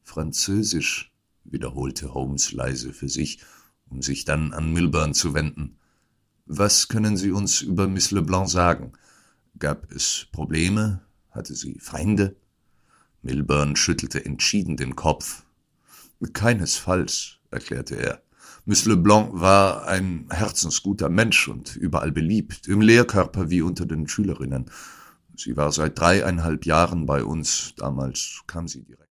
Französisch, wiederholte Holmes leise für sich, um sich dann an Milburn zu wenden. »Was können Sie uns über Miss Leblanc sagen? Gab es Probleme? Hatte sie Feinde?« Milburn schüttelte entschieden den Kopf. »Keinesfalls«, erklärte er. »Miss Leblanc war ein herzensguter Mensch und überall beliebt, im Lehrkörper wie unter den Schülerinnen. Sie war seit 3,5 Jahren bei uns, damals kam sie direkt.«